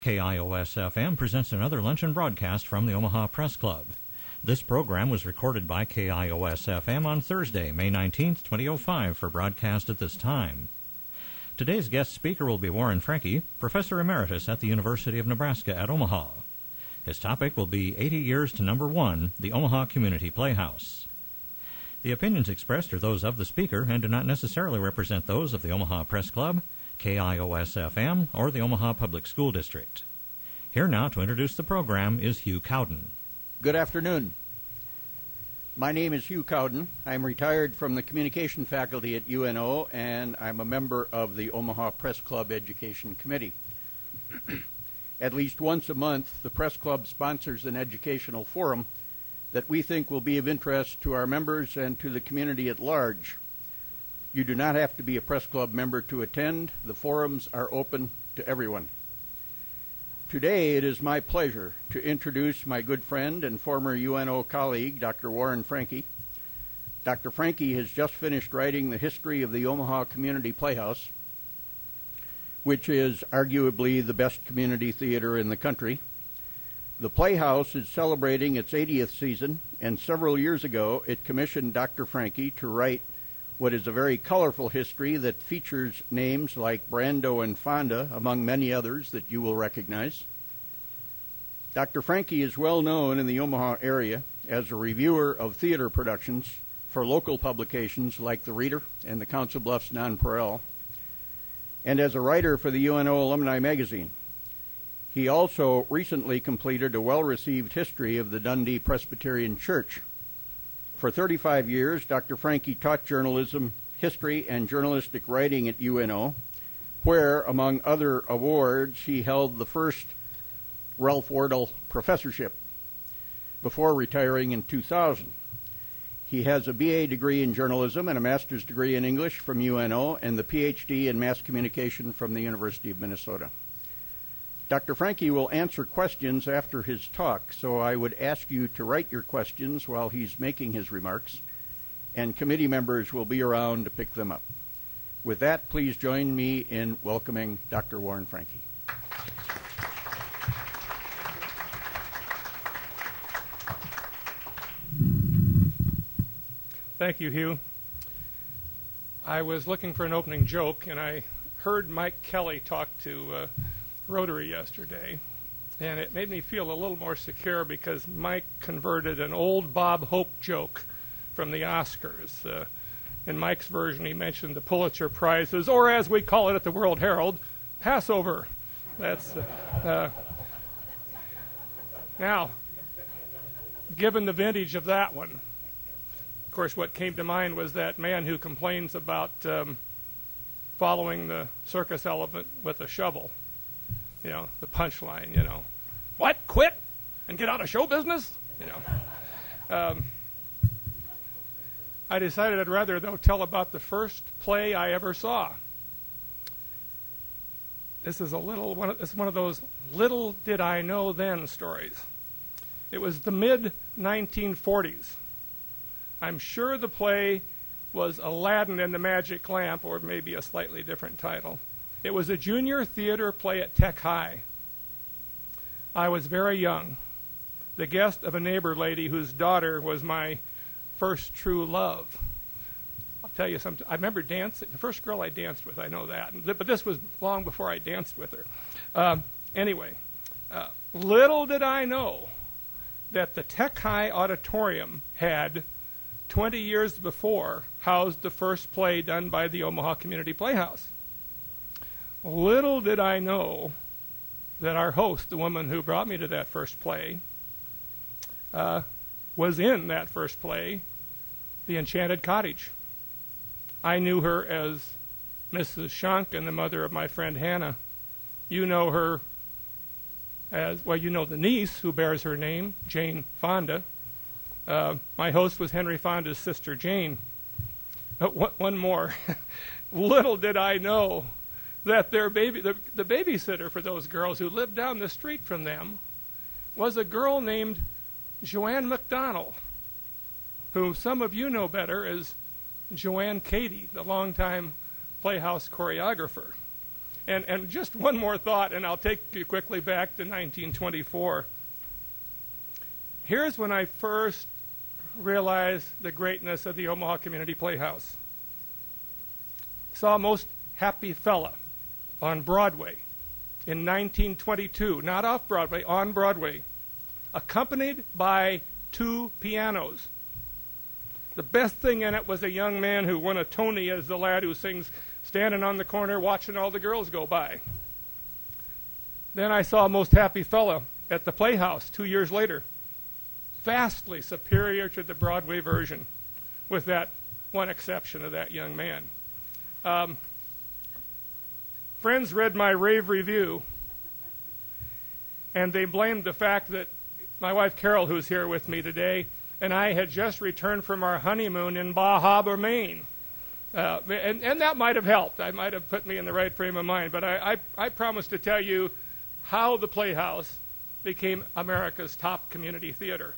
KIOS-FM presents another luncheon broadcast from the Omaha Press Club. This program was recorded by KIOS-FM on Thursday, May 19, 2005, for broadcast at this time. Today's guest speaker will be Warren Franke, Professor Emeritus at the University of Nebraska at Omaha. His topic will be 80 Years to Number 1, the Omaha Community Playhouse. The opinions expressed are those of the speaker and do not necessarily represent those of the Omaha Press Club, KIOS-FM, or the Omaha Public School District. Here now to introduce the program is Hugh Cowden. Good afternoon. My name is Hugh Cowden. I'm retired from the communication faculty at UNO, and I'm a member of the Omaha Press Club Education Committee. At least once a month, the Press Club sponsors an educational forum that we think will be of interest to our members and to the community at large. You do not have to be a Press Club member to attend. The forums are open to everyone. Today, it is my pleasure to introduce my good friend and former UNO colleague, Dr. Warren Franke. Dr. Franke has just finished writing the history of the Omaha Community Playhouse, which is arguably the best community theater in the country. The Playhouse is celebrating its 80th season, and several years ago, it commissioned Dr. Franke to write what is a very colorful history that features names like Brando and Fonda, among many others that you will recognize. Dr. Franke is well known in the Omaha area as a reviewer of theater productions for local publications like The Reader and the Council Bluffs Nonpareil, and as a writer for the UNO Alumni Magazine. He also recently completed a well-received history of the Dundee Presbyterian Church. For 35 years, Dr. Franke taught journalism, history, and journalistic writing at UNO, where, among other awards, he held the first Ralph Wardle Professorship before retiring in 2000. He has a BA degree in journalism and a master's degree in English from UNO and the PhD in mass communication from the University of Minnesota. Dr. Franke will answer questions after his talk, so I would ask you to write your questions while he's making his remarks, and committee members will be around to pick them up. With that, please join me in welcoming Dr. Warren Franke. Thank you, Hugh. I was looking for an opening joke, and I heard Mike Kelly talk to Rotary yesterday, and it made me feel a little more secure because Mike converted an old Bob Hope joke from the Oscars. In Mike's version, he mentioned the Pulitzer Prizes, or as we call it at the World Herald, Passover. That's now, given the vintage of that one, of course, what came to mind was that man who complains about following the circus elephant with a shovel. You know, the punchline, what, quit and get out of show business? I decided I'd rather, though, tell about the first play I ever saw. This is one of those little did I know then stories. It was the mid-1940s. I'm sure the play was Aladdin and the Magic Lamp, or maybe a slightly different title. It was a junior theater play at Tech High. I was very young, the guest of a neighbor lady whose daughter was my first true love. I'll tell you something. I remember dancing. The first girl I danced with, I know that. But this was long before I danced with her. Anyway, little did I know that the Tech High Auditorium had, 20 years before, housed the first play done by the Omaha Community Playhouse. Little did I know that our host, the woman who brought me to that first play, was in that first play, The Enchanted Cottage. I knew her as Mrs. Schunk and the mother of my friend Hannah. You know her as, well, you know the niece who bears her name, Jane Fonda. My host was Henry Fonda's sister, Jane. One more. Little did I know that their the babysitter for those girls who lived down the street from them was a girl named Joanne McDonnell, who some of you know better as Joanne Cady, the longtime Playhouse choreographer. And just one more thought, and I'll take you quickly back to 1924. Here's when I first realized the greatness of the Omaha Community Playhouse. Saw Most Happy Fella on Broadway in 1922, not off Broadway, on Broadway, accompanied by 2 pianos. The best thing in it was a young man who won a Tony as the lad who sings standing on the corner watching all the girls go by. Then I saw Most Happy Fella at the Playhouse 2 years later. Vastly superior to the Broadway version, with that one exception of that young man. Friends read my rave review, and they blamed the fact that my wife Carol, who's here with me today, and I had just returned from our honeymoon in Bar Harbor, Maine. And that might have helped. I might have put me in the right frame of mind. But I promised to tell you how the Playhouse became America's top community theater.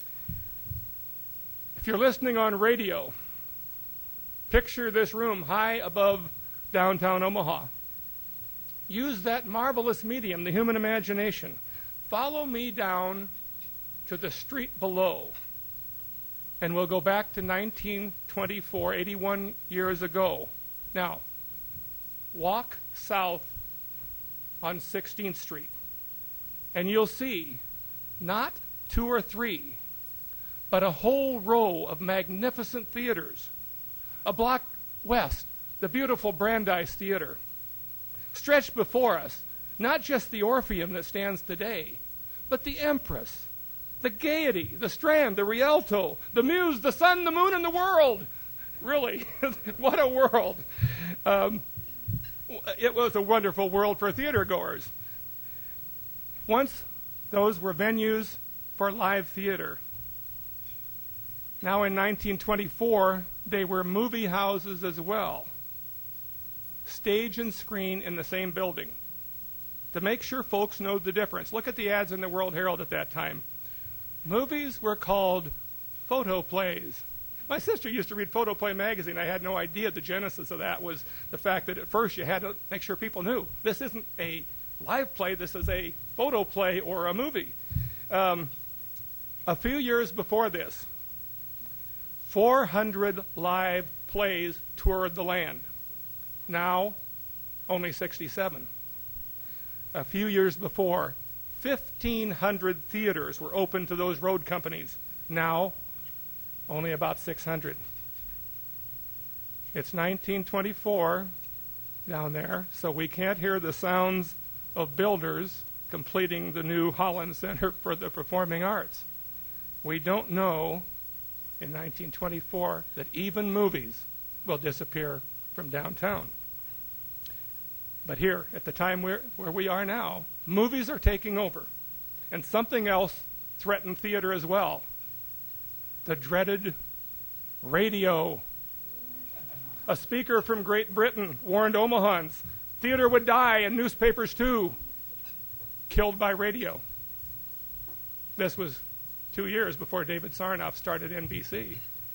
If you're listening on radio, picture this room high above downtown Omaha. Use that marvelous medium, the human imagination. Follow me down to the street below. And we'll go back to 1924, 81 years ago. Now, walk south on 16th Street, and you'll see not 2 or 3, but a whole row of magnificent theaters. A block west, the beautiful Brandeis Theater. Stretched before us, not just the Orpheum that stands today, but the Empress, the Gaiety, the Strand, the Rialto, the Muse, the Sun, the Moon, and the World. Really, what a world. It was a wonderful world for theater goers. Once, those were venues for live theater. Now in 1924, they were movie houses as well. Stage and screen in the same building. To make sure folks know the difference, look at the ads in the World Herald at that time. Movies were called photoplays. My sister used to read Photoplay magazine. I had no idea the genesis of that was the fact that at first you had to make sure people knew this isn't a live play, this is a photoplay or a movie. A few years before this, 400 live plays toured the land. Now, only 67. A few years before, 1,500 theaters were open to those road companies. Now, only about 600. It's 1924 down there, so we can't hear the sounds of builders completing the new Holland Center for the Performing Arts. We don't know in 1924 that even movies will disappear from downtown. But here, at the time where we are now, movies are taking over. And something else threatened theater as well. The dreaded radio. A speaker from Great Britain warned Omahans theater would die and newspapers too. Killed by radio. This was 2 years before David Sarnoff started NBC.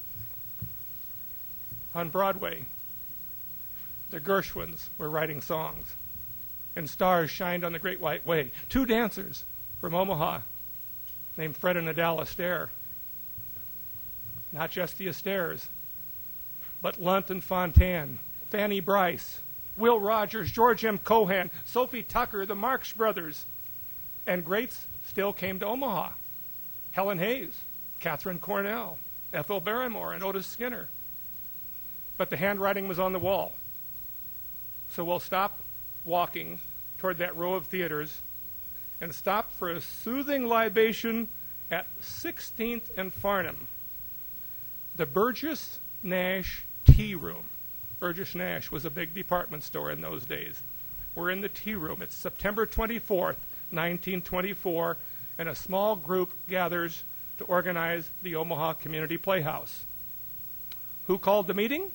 On Broadway, the Gershwins were writing songs, and stars shined on the Great White Way. 2 dancers from Omaha named Fred and Adele Astaire. Not just the Astaires, but Lunt and Fontanne, Fanny Bryce, Will Rogers, George M. Cohan, Sophie Tucker, the Marx Brothers, and greats still came to Omaha. Helen Hayes, Catherine Cornell, Ethel Barrymore, and Otis Skinner. But the handwriting was on the wall. So we'll stop walking toward that row of theaters and stop for a soothing libation at 16th and Farnham. The Burgess Nash Tea Room. Burgess Nash was a big department store in those days. We're in the tea room. It's September 24th, 1924, and a small group gathers to organize the Omaha Community Playhouse. Who called the meeting?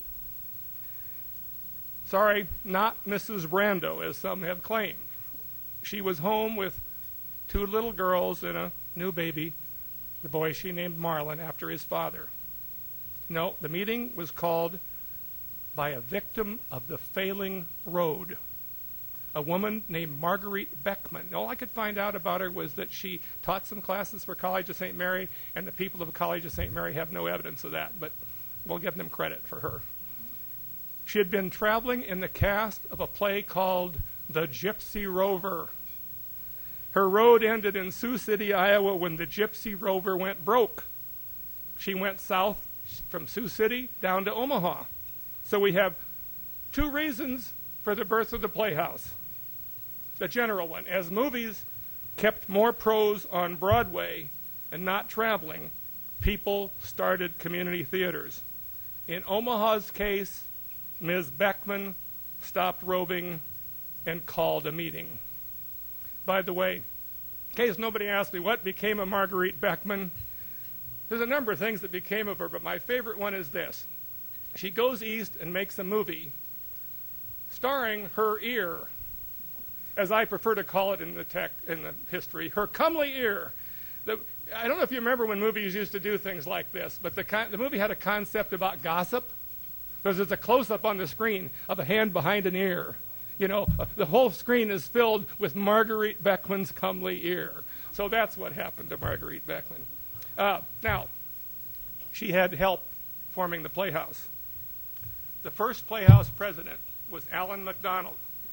Sorry, not Mrs. Brando, as some have claimed. She was home with 2 little girls and a new baby, the boy she named Marlin after his father. No, the meeting was called by a victim of the failing road. a woman named Marguerite Beckman. All I could find out about her was that she taught some classes for College of St. Mary, and the people of College of St. Mary have no evidence of that, but we'll give them credit for her. She had been traveling in the cast of a play called The Gypsy Rover. Her road ended in Sioux City, Iowa, when the Gypsy Rover went broke. She went south from Sioux City down to Omaha. So we have two reasons for the birth of the Playhouse. The general one, as movies kept more pros on Broadway and not traveling, people started community theaters. In Omaha's case, Ms. Beckman stopped roving and called a meeting. By the way, in case nobody asked me what became of Marguerite Beckman, there's a number of things that became of her, but my favorite one is this. She goes east and makes a movie starring her ear, as I prefer to call it in the history, her comely ear. I don't know if you remember when movies used to do things like this, but the movie had a concept about gossip. Because there's a close-up on the screen of a hand behind an ear. You know, the whole screen is filled with Marguerite Beckman's comely ear. So that's what happened to Marguerite Beckman. Now, she had help forming the Playhouse. The first Playhouse president was Allan MacDonald.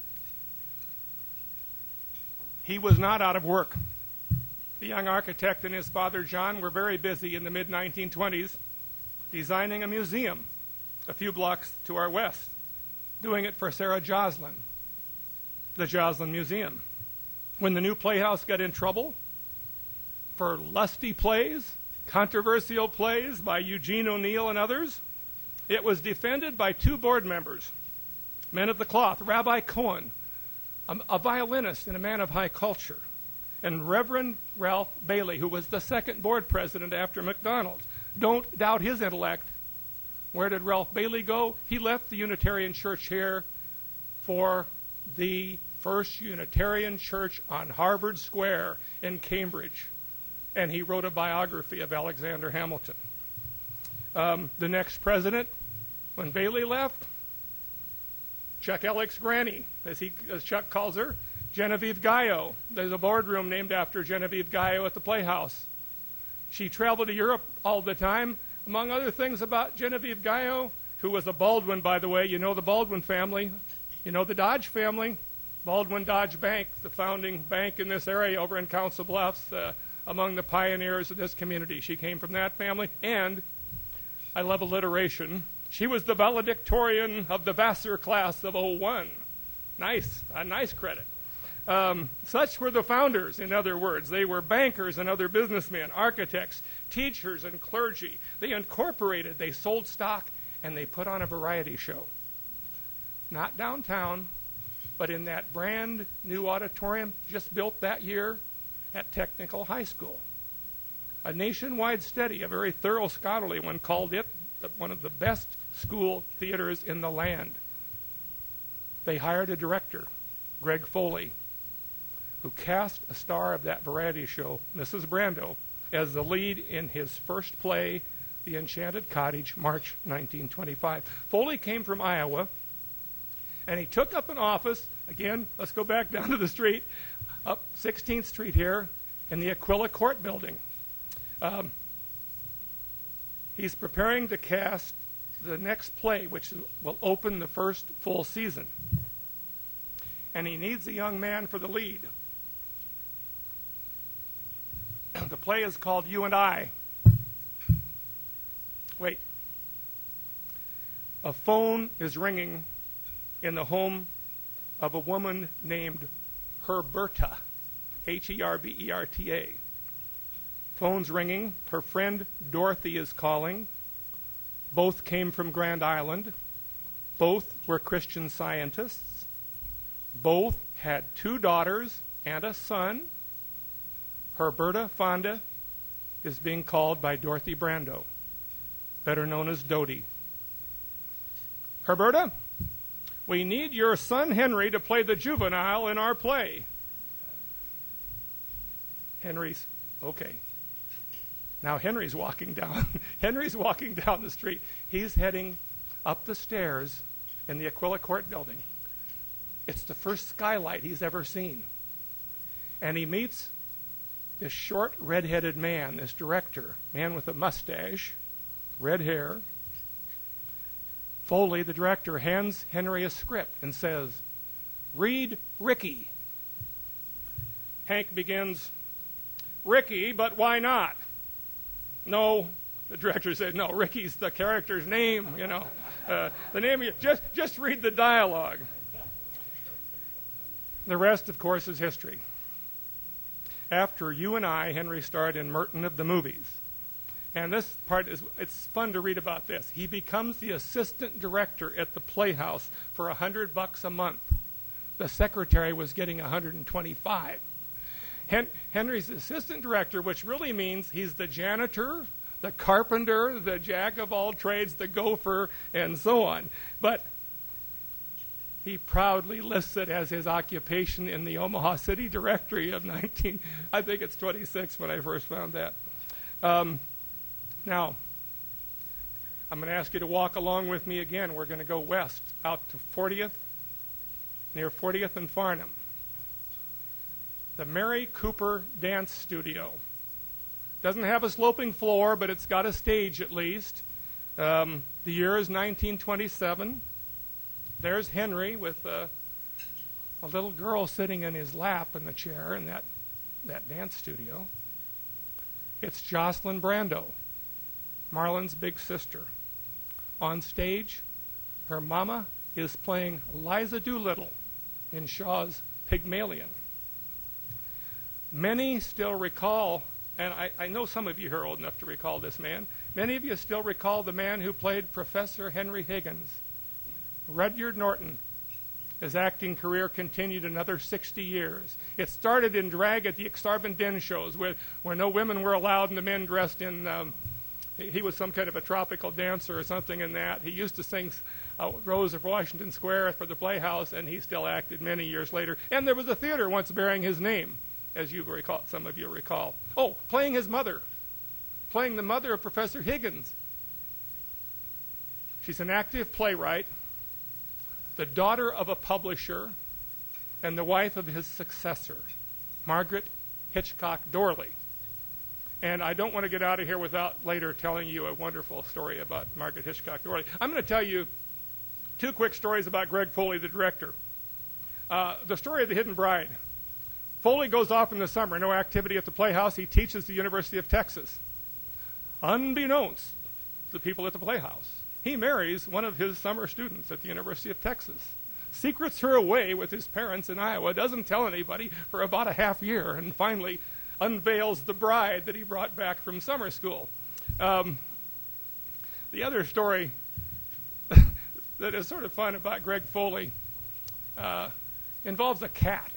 He was not out of work. The young architect and his father, John, were very busy in the mid-1920s designing a museum a few blocks to our west, doing it for Sarah Joslin, the Joslin Museum. When the new Playhouse got in trouble for lusty plays, controversial plays by Eugene O'Neill and others, it was defended by two board members, men of the cloth, Rabbi Cohen, a violinist and a man of high culture, and Reverend Ralph Bailey, who was the second board president after MacDonald. Don't doubt his intellect. Where did Ralph Bailey go? He left the Unitarian Church here for the first Unitarian Church on Harvard Square in Cambridge. And he wrote a biography of Alexander Hamilton. The next president, when Bailey left, Chuck Ellick's granny, as Chuck calls her, Genevieve Gayo. There's a boardroom named after Genevieve Gayo at the Playhouse. She traveled to Europe all the time. Among other things about Genevieve Gayo, who was a Baldwin, by the way. You know the Baldwin family. You know the Dodge family. Baldwin Dodge Bank, the founding bank in this area over in Council Bluffs, among the pioneers of this community. She came from that family. And I love alliteration. She was the valedictorian of the Vassar class of '01. Nice, a nice credit. Such were the founders, in other words. They were bankers and other businessmen, architects, teachers, and clergy. They incorporated, they sold stock, and they put on a variety show. Not downtown, but in that brand new auditorium just built that year at Technical High School. A nationwide study, a very thorough scholarly one, called it one of the best school theaters in the land. They hired a director, Greg Foley, who cast a star of that variety show, Mrs. Brando, as the lead in his first play, The Enchanted Cottage, March 1925. Foley came from Iowa, and he took up an office, again, let's go back down to the street, up 16th Street here, in the Aquila Court building. He's preparing to cast the next play, which will open the first full season. And he needs a young man for the lead. The play is called You and I. Wait. A phone is ringing in the home of a woman named Herberta, Herberta. Phone's ringing. Her friend Dorothy is calling. Both came from Grand Island. Both were Christian Scientists. Both had 2 daughters and a son. Herberta Fonda is being called by Dorothy Brando, better known as Dodie. Herberta, we need your son Henry to play the juvenile in our play. Henry's, okay. Now Henry's walking down. Henry's walking down the street. He's heading up the stairs in the Aquila Court building. It's the first skylight he's ever seen. And he meets this short, red-headed man, this director, man with a mustache, red hair. Foley, the director, hands Henry a script and says, "Read Ricky." Hank begins, "Ricky, but why not?" "No," the director said, "no, Ricky's the character's name, you know. The name of just read the dialogue." The rest, of course, is history. After You and I, Henry starred in Merton of the movies. And this part it's fun to read about this. He becomes the assistant director at the Playhouse for $100 a month. The secretary was getting $125. Henry's assistant director, which really means he's the janitor, the carpenter, the jack of all trades, the gopher, and so on. But he proudly lists it as his occupation in the Omaha City Directory of I think it's 26 when I first found that. Now, I'm going to ask you to walk along with me again. We're going to go west out to 40th, near 40th and Farnham. The Mary Cooper Dance Studio. Doesn't have a sloping floor, but it's got a stage at least. The year is 1927. There's Henry with a little girl sitting in his lap in the chair in that dance studio. It's Jocelyn Brando, Marlon's big sister. On stage, her mama is playing Liza Doolittle in Shaw's Pygmalion. Many still recall, and I know some of you are old enough to recall this man, many of you still recall the man who played Professor Henry Higgins. Rudyard Norton. His acting career continued another 60 years. It started in drag at the Exarban Den shows where no women were allowed and the men dressed in, he was some kind of a tropical dancer or something in that. He used to sing Rose of Washington Square for the Playhouse, and he still acted many years later. And there was a theater once bearing his name, as you recall, some of you recall. Oh, playing his mother, playing the mother of Professor Higgins. She's an active playwright, the daughter of a publisher, and the wife of his successor, Margaret Hitchcock Dorley. And I don't want to get out of here without later telling you a wonderful story about Margaret Hitchcock Dorley. I'm going to tell you two quick stories about Greg Foley, the director. The story of The Hidden Bride. Foley goes off in the summer, no activity at the Playhouse. He teaches at the University of Texas. Unbeknownst to people at the Playhouse, he marries one of his summer students at the University of Texas, secrets her away with his parents in Iowa, doesn't tell anybody for about a half year, and finally unveils the bride that he brought back from summer school. The other story that is sort of fun about Greg Foley involves a cat.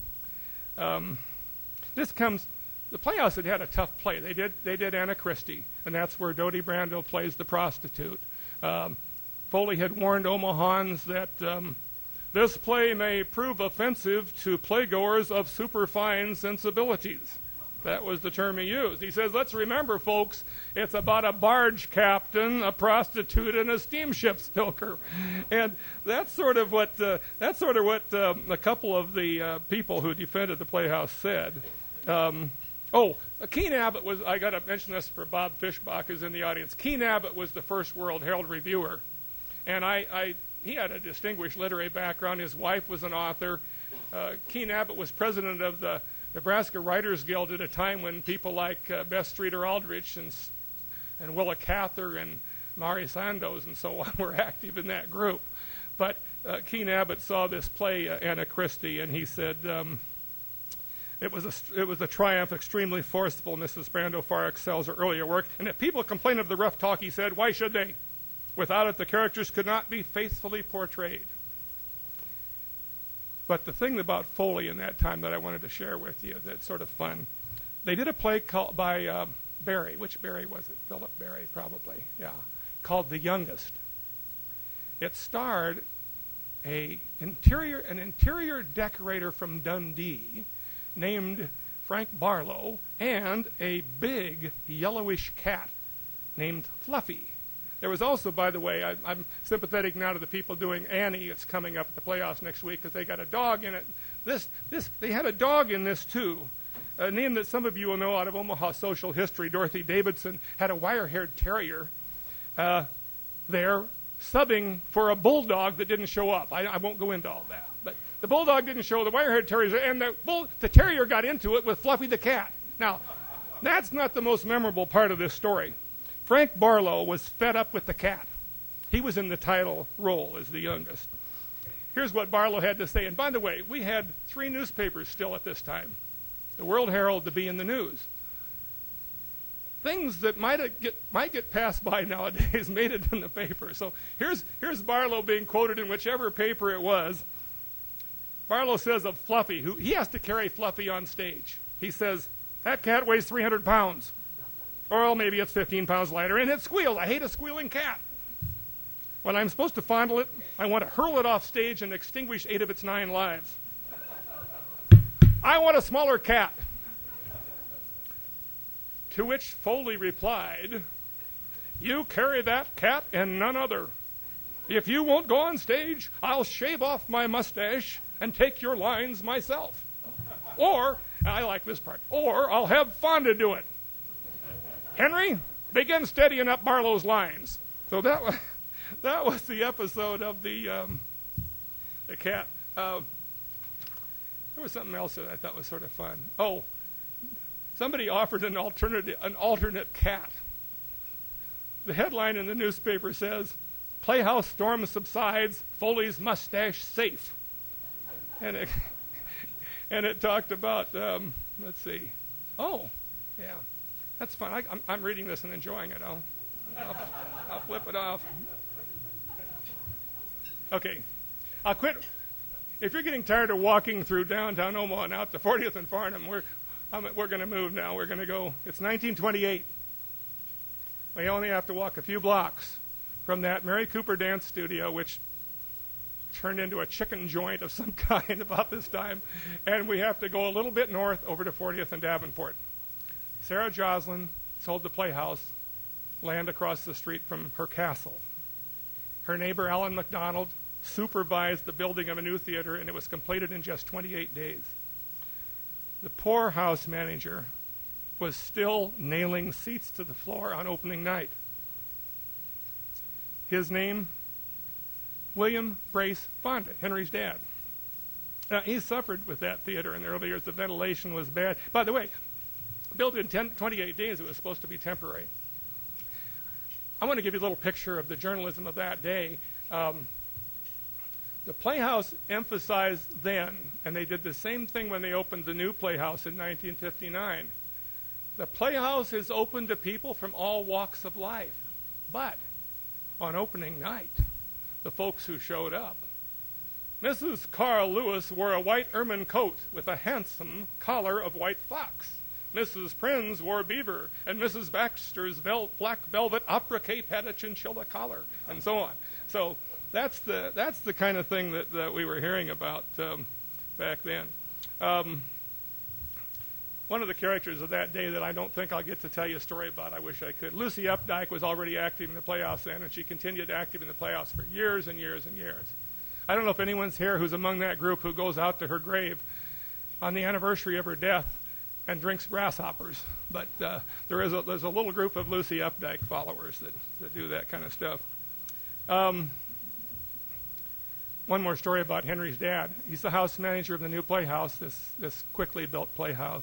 The Playhouse had a tough play. They did Anna Christie, and that's where Dodie Brando plays the prostitute. Foley had warned Omahans that this play may prove offensive to playgoers of superfine sensibilities. That was the term he used. He says, let's remember, folks, it's about a barge captain, a prostitute, and a steamship stoker. And that's sort of what a couple of the people who defended the Playhouse said. Keene Abbott was, I got to mention this for Bob Fischbach, who's in the audience. Keene Abbott was the first World Herald reviewer. And he had a distinguished literary background. His wife was an author. Keene Abbott was president of the Nebraska Writers Guild at a time when people like Beth Streeter Aldrich and Willa Cather and Mari Sandoz and so on were active in that group. But Keene Abbott saw this play, Anna Christie, and he said, it was a triumph, extremely forceful. Mrs. Brando far excels her earlier work. And if people complain of the rough talk, he said, why should they? Without it, the characters could not be faithfully portrayed. But the thing about Foley in that time that I wanted to share with you that's sort of fun, they did a play called by Barry. Which Barry was it? Philip Barry, probably. Yeah. Called The Youngest. It starred an interior decorator from Dundee named Frank Barlow and a big yellowish cat named Fluffy. There was also, by the way, I'm sympathetic now to the people doing Annie. It's coming up at the playoffs next week because they got a dog in it. They had a dog in this too. A name that some of you will know out of Omaha social history. Dorothy Davidson had a wire-haired terrier there subbing for a bulldog that didn't show up. I won't go into all that, but the bulldog didn't show. The wire-haired terrier, and the terrier got into it with Fluffy the cat. Now, that's not the most memorable part of this story. Frank Barlow was fed up with the cat. He was in the title role as the youngest. Here's what Barlow had to say. And by the way, we had 3 newspapers still at this time. The World Herald, the Bee, and the News. Things that might get passed by nowadays made it in the paper. So here's Barlow being quoted in whichever paper it was. Barlow says of Fluffy, he has to carry Fluffy on stage. He says, "That cat weighs 300 pounds. Or maybe it's 15 pounds lighter, and it squeals. I hate a squealing cat. When I'm supposed to fondle it, I want to hurl it off stage and extinguish 8 of its 9 lives. I want a smaller cat." To which Foley replied, "You carry that cat and none other. If you won't go on stage, I'll shave off my mustache and take your lines myself. Or, I like this part, or I'll have Fonda do it. Henry, begin steadying up Barlow's lines." So that was the episode of the cat. There was something else that I thought was sort of fun. Oh, somebody offered an alternate cat. The headline in the newspaper says, "Playhouse storm subsides, Foley's mustache safe." And it talked about, let's see. Oh, yeah. That's fun. I'm reading this and enjoying it. I'll flip it off. Okay. I'll quit. If you're getting tired of walking through downtown Omaha and out to 40th and Farnham, we're going to move now. We're going to go. It's 1928. We only have to walk a few blocks from that Mary Cooper dance studio, which turned into a chicken joint of some kind about this time, and we have to go a little bit north over to 40th and Davenport. Sarah Joslin sold the Playhouse land across the street from her castle. Her neighbor, Alan McDonald, supervised the building of a new theater, and it was completed in just 28 days. The poor house manager was still nailing seats to the floor on opening night. His name, William Brace Fonda, Henry's dad. Now, he suffered with that theater in the early years. The ventilation was bad. By the way, built in 28 days, it was supposed to be temporary. I want to give you a little picture of the journalism of that day. The Playhouse emphasized then, and they did the same thing when they opened the new Playhouse in 1959. The Playhouse is open to people from all walks of life. But on opening night, the folks who showed up, Mrs. Carl Lewis wore a white ermine coat with a handsome collar of white fox. Mrs. Prinz wore beaver, and Mrs. Baxter's black velvet opera cape had a chinchilla collar, and so on. So that's the kind of thing that we were hearing about back then. One of the characters of that day that I don't think I'll get to tell you a story about, I wish I could. Lucy Updike was already active in the Playhouse then, and she continued active in the Playhouse for years and years and years. I don't know if anyone's here who's among that group who goes out to her grave on the anniversary of her death and drinks grasshoppers, but there's a little group of Lucy Updike followers that do that kind of stuff. One more story about Henry's dad. He's the house manager of the new Playhouse, this quickly built Playhouse.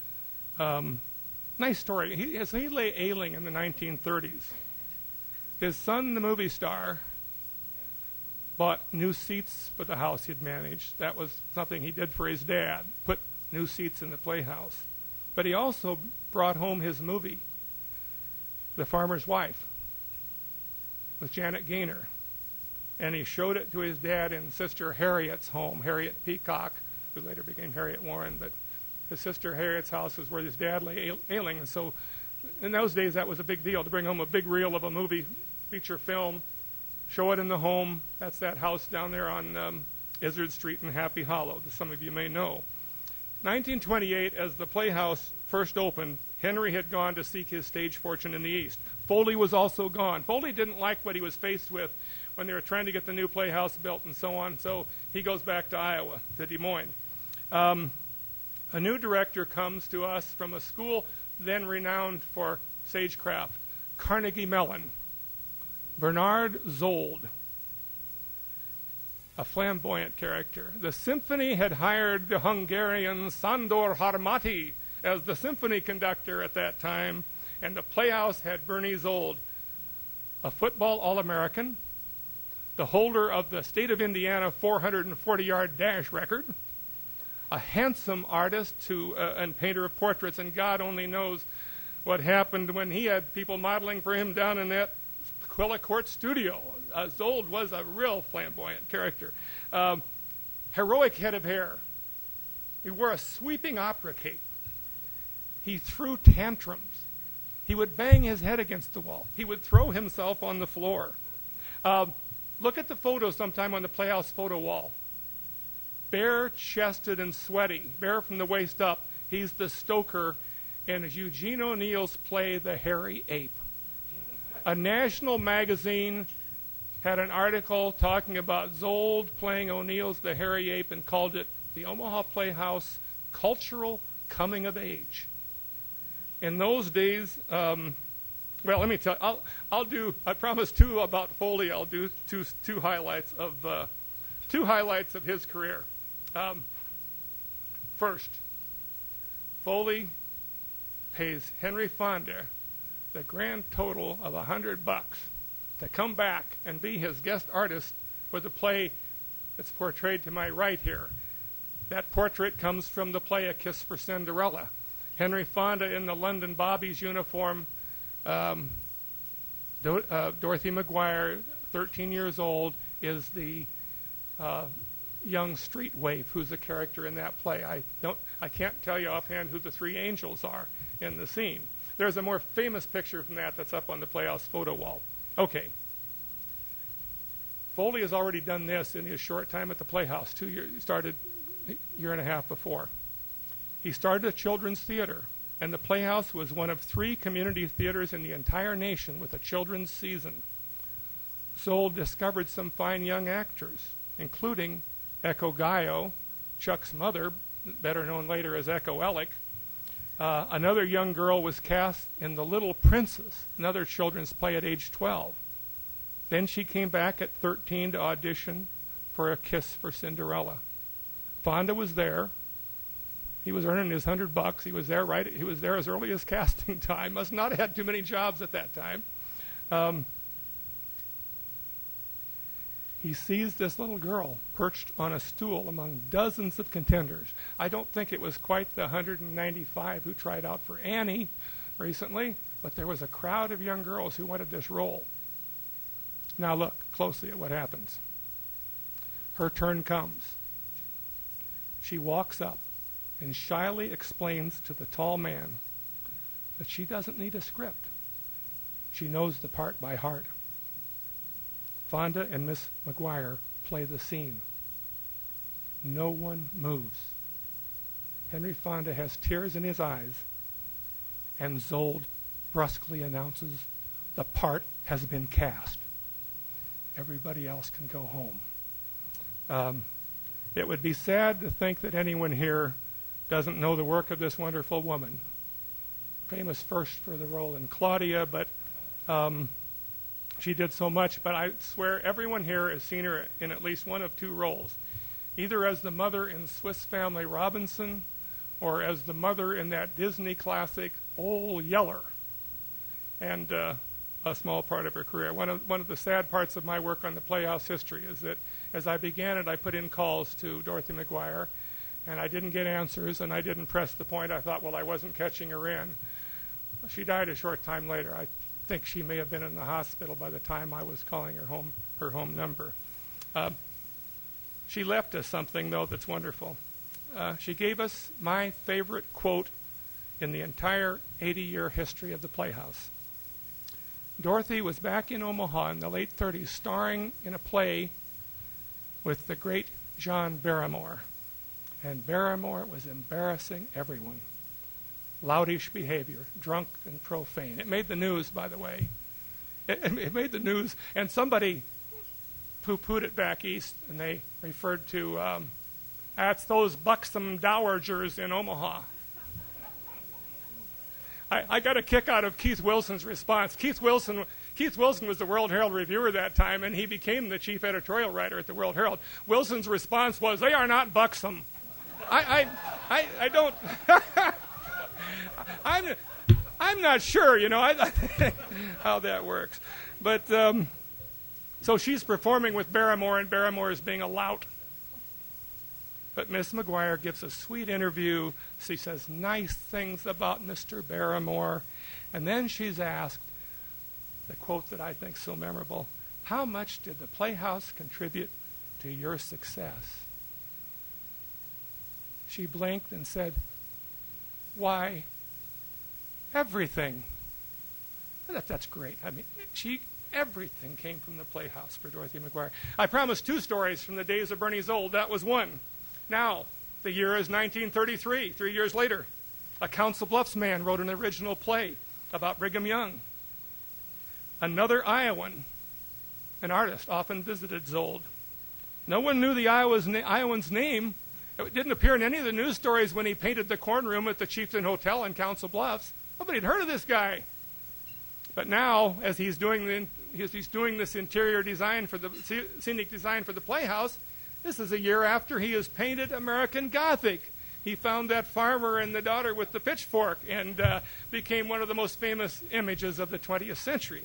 Nice story. He lay ailing in the 1930s. His son, the movie star, bought new seats for the house he'd managed. That was something he did for his dad, put new seats in the Playhouse. But he also brought home his movie, The Farmer's Wife, with Janet Gaynor. And he showed it to his dad in Sister Harriet's home, Harriet Peacock, who later became Harriet Warren. But his sister Harriet's house is where his dad lay ailing. And so in those days, that was a big deal, to bring home a big reel of a movie feature film, show it in the home. That's that house down there on Izzard Street in Happy Hollow, that some of you may know. 1928, as the Playhouse first opened, Henry had gone to seek his stage fortune in the East. Foley was also gone. Foley didn't like what he was faced with when they were trying to get the new playhouse built and so on, so he goes back to Iowa, to Des Moines. A new director comes to us from a school then renowned for stagecraft, Carnegie Mellon, Bernard Zold, a flamboyant character. The symphony had hired the Hungarian Sándor Harmati as the symphony conductor at that time, and the Playhouse had Bernie Zold, a football All-American, the holder of the state of Indiana 440-yard dash record, a handsome artist and painter of portraits, and God only knows what happened when he had people modeling for him down in that Quillicourt studio. Zold was a real flamboyant character. Heroic head of hair. He wore a sweeping opera cape. He threw tantrums. He would bang his head against the wall. He would throw himself on the floor. Look at the photo sometime on the Playhouse photo wall. Bare-chested and sweaty, bare from the waist up. He's the stoker in Eugene O'Neill's play, The Hairy Ape. A national magazine had an article talking about Zold playing O'Neill's The Hairy Ape and called it the Omaha Playhouse Cultural Coming of Age. In those days, well, let me tell you, I promised two about Foley. I'll do two highlights of his career. First, Foley pays Henry Fonda the grand total of $100 to come back and be his guest artist for the play that's portrayed to my right here. That portrait comes from the play A Kiss for Cinderella. Henry Fonda in the London Bobby's uniform, Dorothy McGuire, 13 years old, is the young street waif who's a character in that play. I can't tell you offhand who the three angels are in the scene. There's a more famous picture from that's up on the Playhouse photo wall. Okay. Foley has already done this in his short time at the Playhouse. 2 years. He started a year and a half before. He started a children's theater, and the Playhouse was one of 3 community theaters in the entire nation with a children's season. Zold discovered some fine young actors, including Echo Gaio, Chuck's mother, better known later as Echo Ellick. Another young girl was cast in The Little Princess, another children's play at age 12. Then she came back at 13 to audition for A Kiss for Cinderella. Fonda was there. He was earning his $100. He was there He was there as early as casting time. Must not have had too many jobs at that time. He sees this little girl perched on a stool among dozens of contenders. I don't think it was quite the 195 who tried out for Annie recently, but there was a crowd of young girls who wanted this role. Now look closely at what happens. Her turn comes. She walks up and shyly explains to the tall man that she doesn't need a script. She knows the part by heart. Fonda and Miss McGuire play the scene. No one moves. Henry Fonda has tears in his eyes, and Zold brusquely announces, the part has been cast. Everybody else can go home. It would be sad to think that anyone here doesn't know the work of this wonderful woman. Famous first for the role in Claudia, but she did so much. But I swear everyone here has seen her in at least one of 2 roles, either as the mother in Swiss Family Robinson or as the mother in that Disney classic Old Yeller, and a small part of her career. One of the sad parts of my work on the Playhouse history is that as I began it, I put in calls to Dorothy McGuire, and I didn't get answers, and I didn't press the point. I thought, well, I wasn't catching her in. She died a short time later. I think she may have been in the hospital by the time I was calling her home number. She left us something, though, that's wonderful. She gave us my favorite quote in the entire 80-year history of the Playhouse. Dorothy was back in Omaha in the late 30s, starring in a play with the great John Barrymore. And Barrymore was embarrassing everyone. loutish behavior, drunk and profane. It made the news, by the way. It made the news, and somebody poo-pooed it back east, and they referred to, that's those buxom dowagers in Omaha. I got a kick out of Keith Wilson's response. Keith Wilson was the World Herald reviewer that time, and he became the chief editorial writer at the World Herald. Wilson's response was, "They are not buxom." I don't. I'm not sure, how that works. But so she's performing with Barrymore, and Barrymore is being a lout. But Miss McGuire gives a sweet interview. She says nice things about Mr. Barrymore. And then she's asked, the quote that I think is so memorable, "How much did the Playhouse contribute to your success?" She blinked and said, "Why, everything." That's great. I mean, everything came from the Playhouse for Dorothy McGuire. I promised 2 stories from the days of Bernie Zold. That was one. Now, the year is 1933, 3 years later. A Council Bluffs man wrote an original play about Brigham Young. Another Iowan, an artist, often visited Zold. No one knew the Iowan's name. It didn't appear in any of the news stories when he painted the corn room at the Chieftain Hotel in Council Bluffs. Nobody had heard of this guy. But now, as he's doing this interior design for the scenic design for the Playhouse, this is a year after he has painted American Gothic. He found that farmer and the daughter with the pitchfork and became one of the most famous images of the 20th century.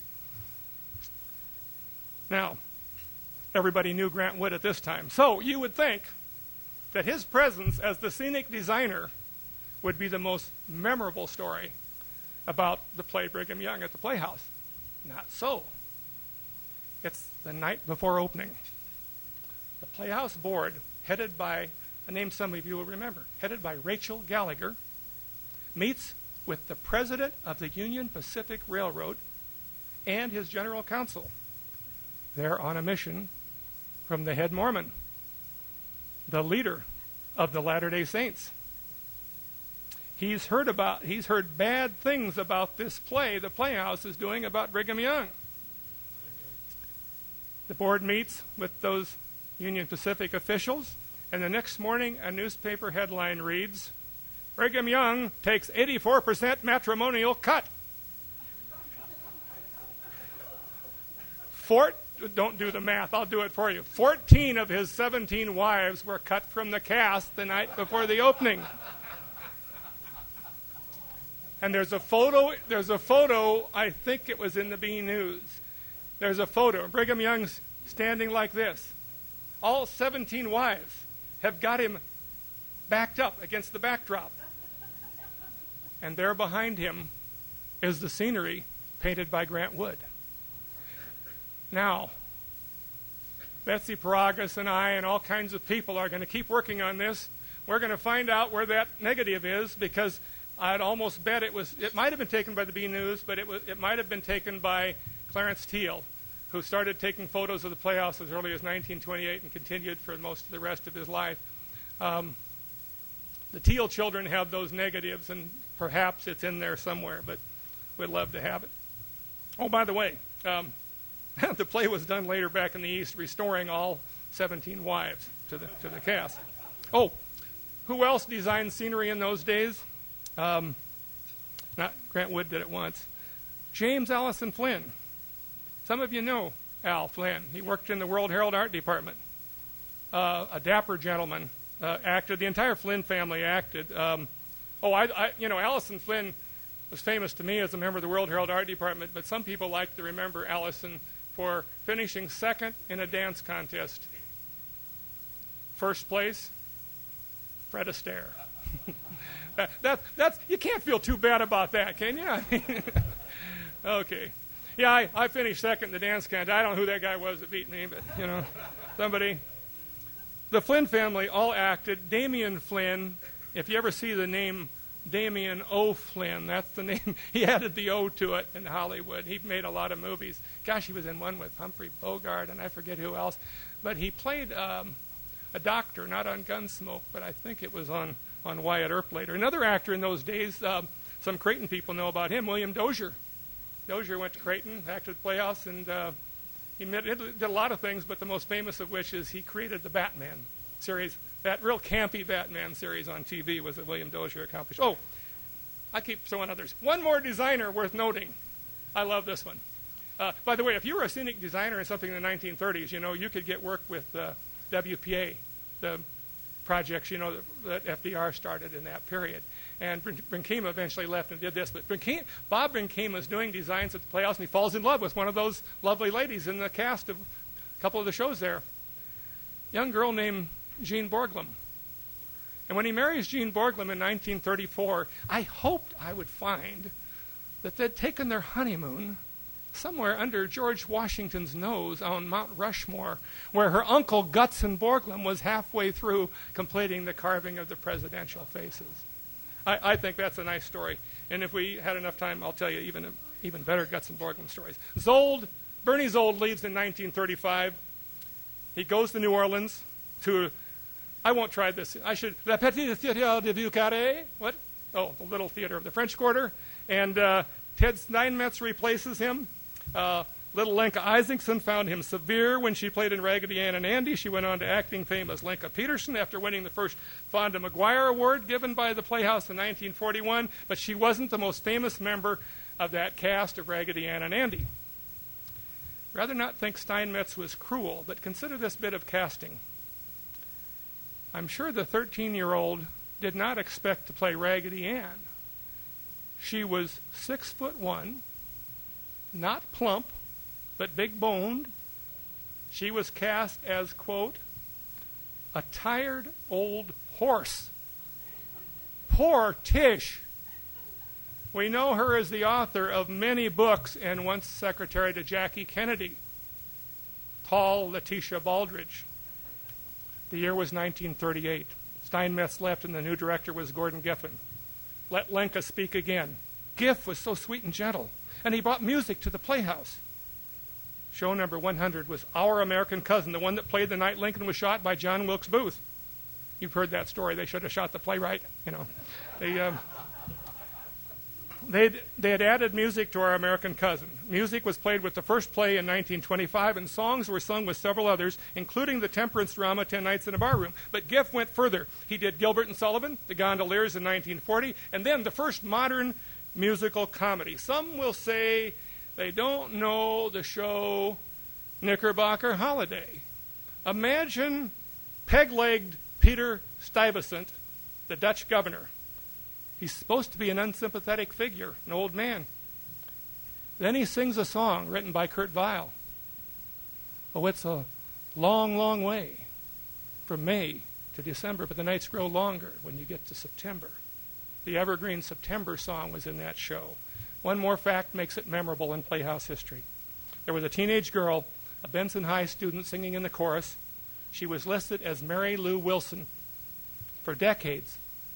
Now, everybody knew Grant Wood at this time. So you would think that his presence as the scenic designer would be the most memorable story about the play Brigham Young at the Playhouse. Not so. It's the night before opening. The Playhouse board, headed by a name some of you will remember, headed by Rachel Gallagher, meets with the president of the Union Pacific Railroad and his general counsel. They're on a mission from the head Mormon, the leader of the Latter-day Saints. He's heard bad things about this play the Playhouse is doing about Brigham Young. The board meets with those Union Pacific officials, and the next morning a newspaper headline reads, "Brigham Young takes 84% matrimonial cut." Don't do the math, I'll do it for you. 14 of his 17 wives were cut from the cast the night before the opening. And there's a photo, I think it was in the B News. There's a photo. Brigham Young's standing like this. All 17 wives have got him backed up against the backdrop. And there behind him is the scenery painted by Grant Wood. Now, Betsy Paragas and I and all kinds of people are going to keep working on this. We're going to find out where that negative is, because I'd almost bet it might have been taken by the B News, but it might have been taken by Clarence Teal, who started taking photos of the Playhouse as early as 1928 and continued for most of the rest of his life. The Teal children have those negatives, and perhaps it's in there somewhere, but we'd love to have it. Oh, by the way, the play was done later back in the East, restoring all 17 wives to the cast. Oh, who else designed scenery in those days? Not Grant Wood did it once. James Allison Flynn. Some of you know Al Flynn. He worked in the World Herald Art Department. A dapper gentleman, acted. The entire Flynn family acted. Allison Flynn was famous to me as a member of the World Herald Art Department, but some people like to remember Allison for finishing second in a dance contest. First place, Fred Astaire. That's you can't feel too bad about that, can you? Okay. Yeah, I finished second in the dance contest. I don't know who that guy was that beat me, but, somebody. The Flynn family all acted. Damien Flynn, if you ever see the name Damien O. Flynn, that's the name. He added the O to it in Hollywood. He made a lot of movies. Gosh, he was in one with Humphrey Bogart, and I forget who else. But he played a doctor, not on Gunsmoke, but I think it was on Wyatt Earp later. Another actor in those days, some Creighton people know about him, William Dozier. Dozier went to Creighton, acted at the Playhouse, and he did a lot of things, but the most famous of which is he created the Batman series. That real campy Batman series on TV was a William Dozier accomplished. Oh, I keep throwing others. One more designer worth noting. I love this one. By the way, if you were a scenic designer in something in the 1930s, you could get work with WPA, the projects, that FDR started in that period. And Brinkema eventually left and did this. But Bob Brinkema is doing designs at the Playhouse, and he falls in love with one of those lovely ladies in the cast of a couple of the shows there. Young girl named Jean Borglum. And when he marries Jean Borglum in 1934, I hoped I would find that they'd taken their honeymoon somewhere under George Washington's nose on Mount Rushmore, where her uncle Gutzon Borglum was halfway through completing the carving of the presidential faces. I think that's a nice story. And if we had enough time, I'll tell you even better Gutzon Borglum stories. Bernie Zold leaves in 1935. He goes to New Orleans to, I won't try this. La Petite Theatre de Vieux Carré. What? Oh, the Little Theater of the French Quarter. And Ted Steinmetz replaces him. Little Lenka Isaacson found him severe when she played in Raggedy Ann and Andy. She went on to acting fame as Lenka Peterson after winning the first Fonda Maguire Award given by the Playhouse in 1941, but she wasn't the most famous member of that cast of Raggedy Ann and Andy. Rather not think Steinmetz was cruel, but consider this bit of casting. I'm sure the 13-year-old did not expect to play Raggedy Ann. She was 6'1", not plump, but big-boned. She was cast as, quote, a tired old horse. Poor Tish. We know her as the author of many books and once secretary to Jackie Kennedy. Tall Letitia Baldridge. The year was 1938. Steinmetz left and the new director was Gordon Giffen. Let Lenka speak again. Giff was so sweet and gentle, and he brought music to the Playhouse. Show number 100 was Our American Cousin, the one that played the night Lincoln was shot by John Wilkes Booth. You've heard that story. They should have shot the playwright. They had added music to Our American Cousin. Music was played with the first play in 1925, and songs were sung with several others, including the temperance drama 10 Nights in a Barroom. But Giff went further. He did Gilbert and Sullivan, The Gondoliers in 1940, and then the first modern musical comedy. Some will say they don't know the show Knickerbocker Holiday. Imagine peg-legged Peter Stuyvesant, the Dutch governor. He's supposed to be an unsympathetic figure, an old man. Then he sings a song written by Kurt Weill. Oh, it's a long, long way from May to December, but the nights grow longer when you get to September. The evergreen September song was in that show. One more fact makes it memorable in Playhouse history. There was a teenage girl, a Benson High student, singing in the chorus. She was listed as Mary Lou Wilson. For decades,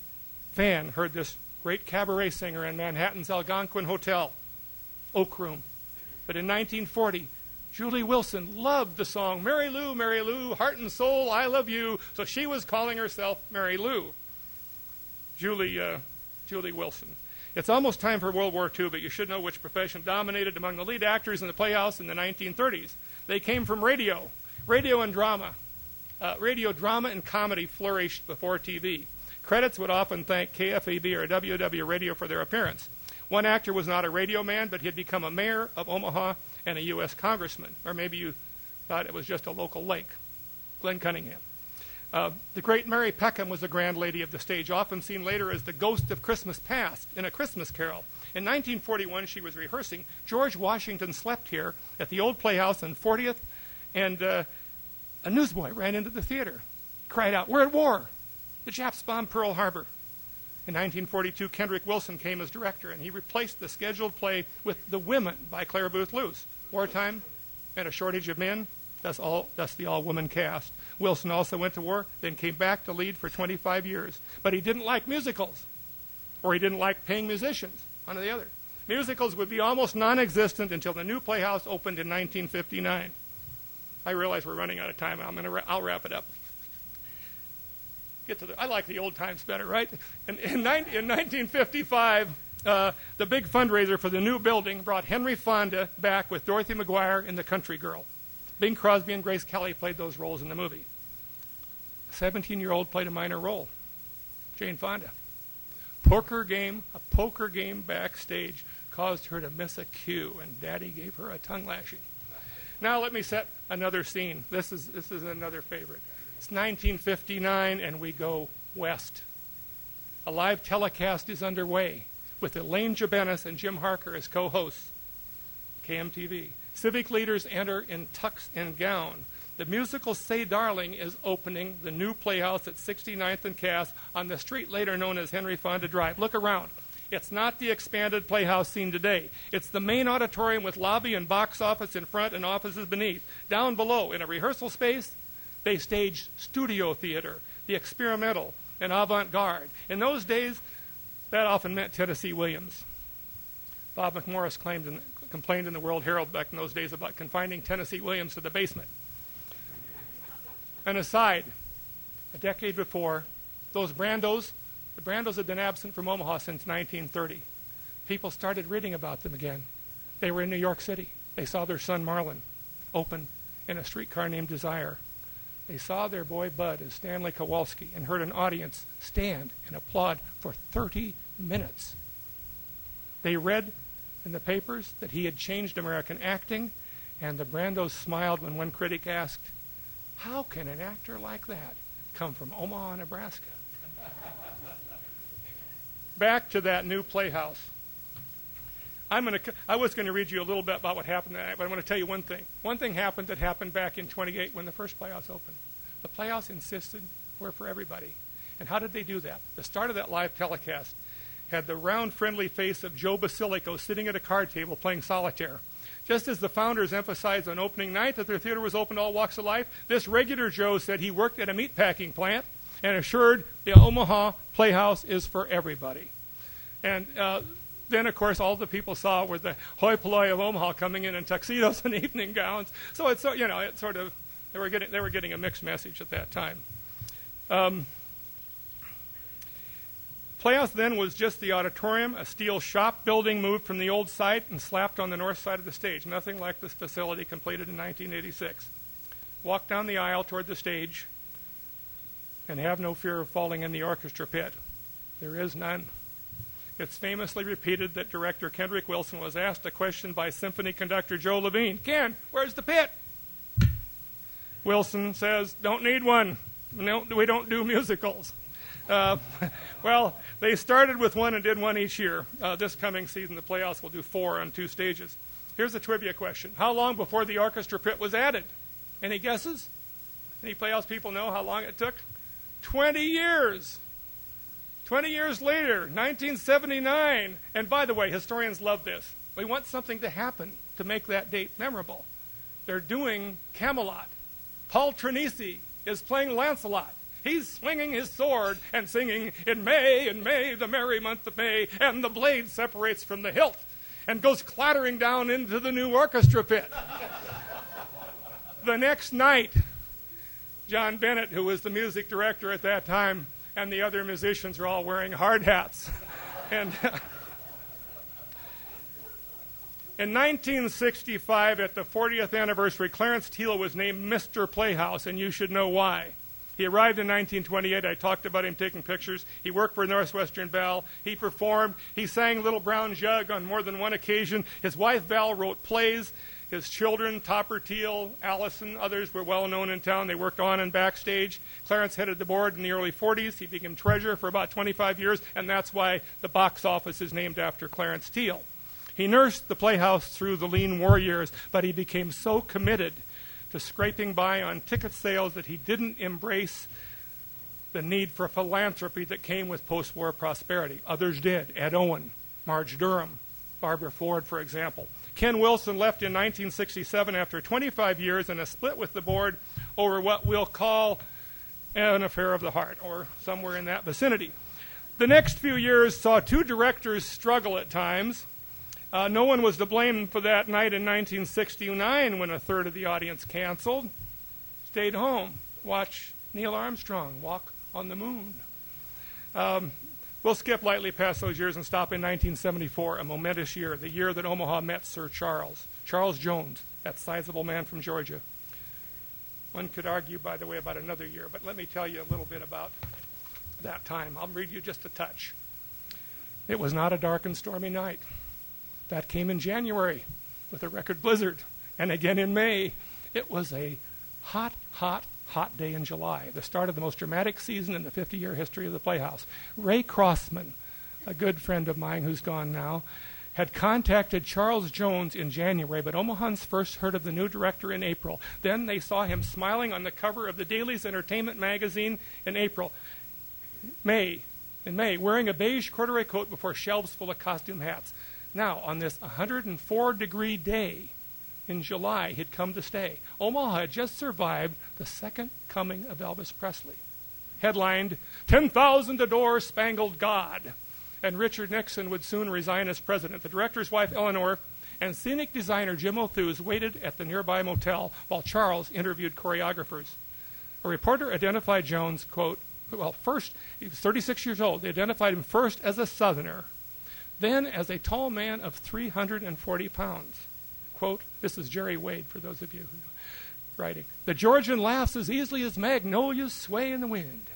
Fan heard this great cabaret singer in Manhattan's Algonquin Hotel, Oak Room. But in 1940, Julie Wilson loved the song, Mary Lou, heart and soul, I love you. So she was calling herself Mary Lou. Julie Wilson. It's almost time for World War II, but you should know which profession dominated among the lead actors in the Playhouse in the 1930s. They came from radio and drama. Radio drama and comedy flourished before TV. Credits would often thank KFAB or WW Radio for their appearance. One actor was not a radio man, but he had become a mayor of Omaha and a U.S. congressman. Or maybe you thought it was just a local lake. Glenn Cunningham. The great Mary Peckham was the grand lady of the stage, often seen later as the ghost of Christmas past in A Christmas Carol. In 1941, she was rehearsing. George Washington slept here at the old Playhouse on 40th, and a newsboy ran into the theater, cried out, "We're at war! The Japs bombed Pearl Harbor." In 1942, Kendrick Wilson came as director, and he replaced the scheduled play with The Women by Claire Booth Luce. Wartime and a shortage of men, thus the all-woman cast. Wilson also went to war, then came back to lead for 25 years. But he didn't like musicals, or he didn't like paying musicians, one or the other. Musicals would be almost non-existent until the new Playhouse opened in 1959. I realize we're running out of time. I'll wrap it up. I like the old times better, right? In 1955, the big fundraiser for the new building brought Henry Fonda back with Dorothy McGuire in The Country Girl. Bing Crosby and Grace Kelly played those roles in the movie. A 17-year-old played a minor role, Jane Fonda. A poker game backstage caused her to miss a cue, and Daddy gave her a tongue lashing. Now let me set another scene. This is another favorite. It's 1959, and we go west. A live telecast is underway with Elaine Jabenis and Jim Harker as co-hosts. KMTV. Civic leaders enter in tux and gown. The musical Say Darling is opening the new Playhouse at 69th and Cass on the street later known as Henry Fonda Drive. Look around. It's not the expanded Playhouse seen today. It's the main auditorium with lobby and box office in front and offices beneath. Down below, in a rehearsal space, they staged studio theater, the experimental, and avant-garde. In those days, that often meant Tennessee Williams. Bob McMorris complained in the World Herald back in those days about confining Tennessee Williams to the basement. An aside, a decade before, the Brandos had been absent from Omaha since 1930. People started reading about them again. They were in New York City. They saw their son Marlon open in a streetcar named Desire. They saw their boy Bud as Stanley Kowalski and heard an audience stand and applaud for 30 minutes. They read in the papers that he had changed American acting, and the Brandos smiled when one critic asked, "How can an actor like that come from Omaha, Nebraska?" Back to that new Playhouse. I was going to read you a little bit about what happened that night, but I want to tell you one thing. One thing happened that happened back in 28 when the first Playhouse opened. The Playhouse insisted we're for everybody. And how did they do that? The start of that live telecast had the round, friendly face of Joe Basilico sitting at a card table playing solitaire. Just as the founders emphasized on opening night that their theater was open to all walks of life, this regular Joe said he worked at a meatpacking plant and assured the Omaha Playhouse is for everybody. And then, of course, all the people saw were the hoi polloi of Omaha coming in tuxedos and evening gowns. So it's sort of they were getting a mixed message at that time. Playhouse then was just the auditorium, a steel shop building moved from the old site and slapped on the north side of the stage. Nothing like this facility completed in 1986. Walk down the aisle toward the stage and have no fear of falling in the orchestra pit. There is none. It's famously repeated that director Kendrick Wilson was asked a question by symphony conductor Joe Levine. "Ken, where's the pit?" Wilson says, "Don't need one. No, we don't do musicals." Well, they started with one and did one each year. This coming season, the Playhouse will do 4 on 2 stages. Here's a trivia question. How long before the orchestra pit was added? Any guesses? Any Playhouse people know how long it took? 20 years. 20 years later, 1979. And by the way, historians love this. We want something to happen to make that date memorable. They're doing Camelot. Paul Tranisi is playing Lancelot. He's swinging his sword and singing, in May, the merry month of May, and the blade separates from the hilt and goes clattering down into the new orchestra pit. The next night, John Bennett, who was the music director at that time, and the other musicians are all wearing hard hats. And in 1965, at the 40th anniversary, Clarence Thiel was named Mr. Playhouse, and you should know why. He arrived in 1928. I talked about him taking pictures. He worked for Northwestern Bell. He performed. He sang Little Brown Jug on more than one occasion. His wife, Val, wrote plays. His children, Topper Thiel, Allison, others were well known in town. They worked on and backstage. Clarence headed the board in the early 40s. He became treasurer for about 25 years, and that's why the box office is named after Clarence Thiel. He nursed the Playhouse through the lean war years, but he became so committed to scraping by on ticket sales that he didn't embrace the need for philanthropy that came with post-war prosperity. Others did. Ed Owen, Marge Durham, Barbara Ford, for example. Ken Wilson left in 1967 after 25 years in a split with the board over what we'll call an affair of the heart, or somewhere in that vicinity. The next few years saw 2 directors struggle at times. No one was to blame for that night in 1969 when a third of the audience canceled, stayed home, watched Neil Armstrong walk on the moon. We'll skip lightly past those years and stop in 1974, a momentous year, the year that Omaha met Sir Charles Jones, that sizable man from Georgia. One could argue, by the way, about another year, but let me tell you a little bit about that time. I'll read you just a touch. It was not a dark and stormy night. That came in January with a record blizzard, and again in May. It was a hot day in July, the start of the most dramatic season in the 50-year history of the Playhouse. Ray Crossman, a good friend of mine who's gone now, had contacted Charles Jones in January, but Omahans first heard of the new director in April. Then they saw him smiling on the cover of the Daily's Entertainment magazine in May, wearing a beige corduroy coat before shelves full of costume hats. Now, on this 104-degree day in July, he'd come to stay. Omaha had just survived the second coming of Elvis Presley. Headlined, 10,000 Adore Spangled God. And Richard Nixon would soon resign as president. The director's wife, Eleanor, and scenic designer Jim O'Thews waited at the nearby motel while Charles interviewed choreographers. A reporter identified Jones, quote, first, he was 36 years old. They identified him first as a Southerner, then as a tall man of 340 pounds. Quote, this is Jerry Wade, for those of you who know, writing. The Georgian laughs as easily as magnolias sway in the wind.